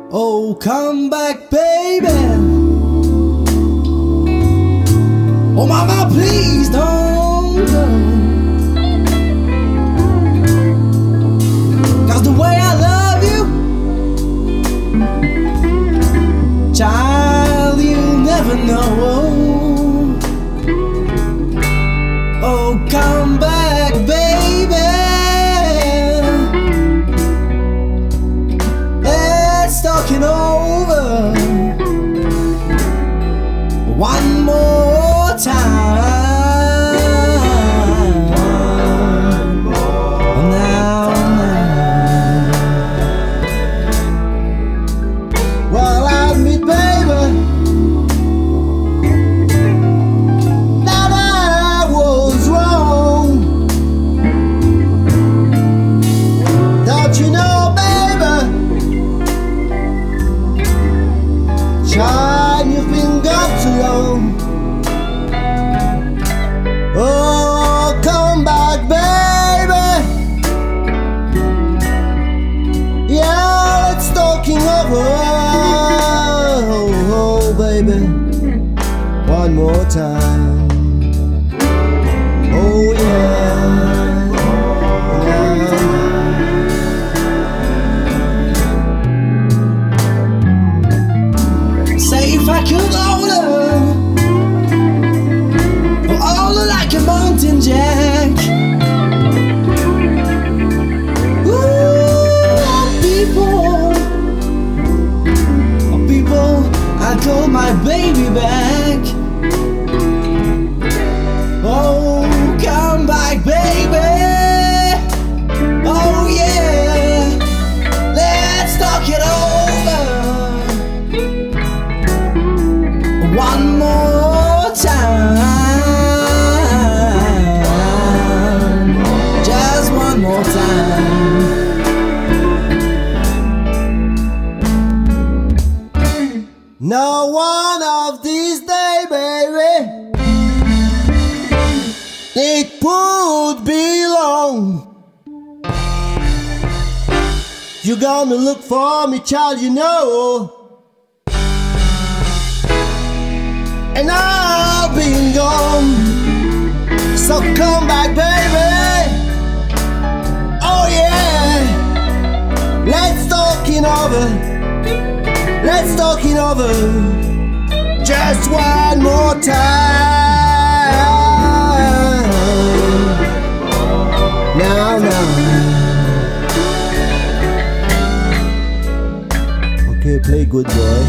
Oh, come back, baby. Oh, mama, please don't go. 'Cause the way I love you, child, you'll never know. Oh, come back, baby. Let's talk it over one more time. Now. Well, I admit, baby, that I was wrong. Don't you know, baby, child, you've been gone too long. Oh, come back, baby. Yeah, it's talking over. Oh, baby, one more time. Oh, yeah. Say if I could hold her, hold her like a mountain jack. Ooh, people, I call my baby back. Oh, come back, baby. Oh, yeah. Let's talk it over one more time. Just one more time. No, one of these days, baby, it would be long. You're gonna look for me, child, you know, and I'll be gone. So come back, baby. Oh yeah, let's talk it over. Let's talk it over just one more time. Now. Okay, play good boy.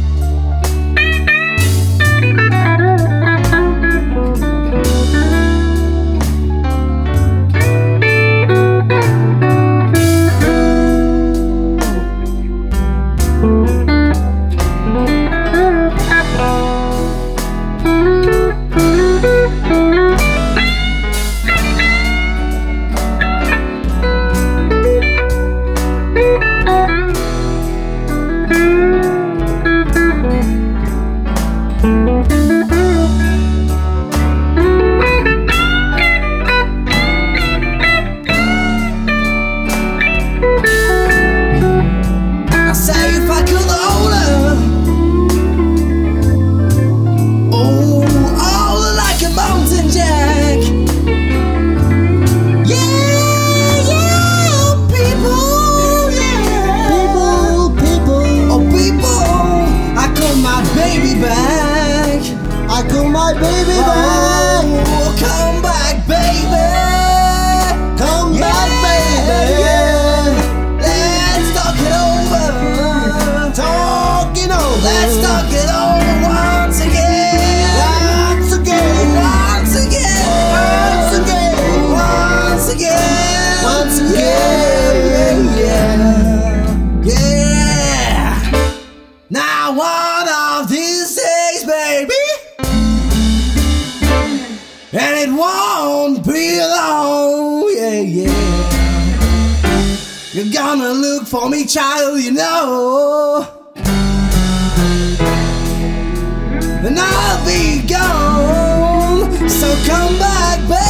I call my baby back. Oh, come back, baby. Come back, baby. Yeah. Let's talk it over. Talking over. Let's talk it over once again. Once again. Once again. Once again. Once again. Once again. Yeah. Now one of these days, baby, and it won't be long, yeah. You're gonna look for me, child, you know, and I'll be gone. So come back, baby.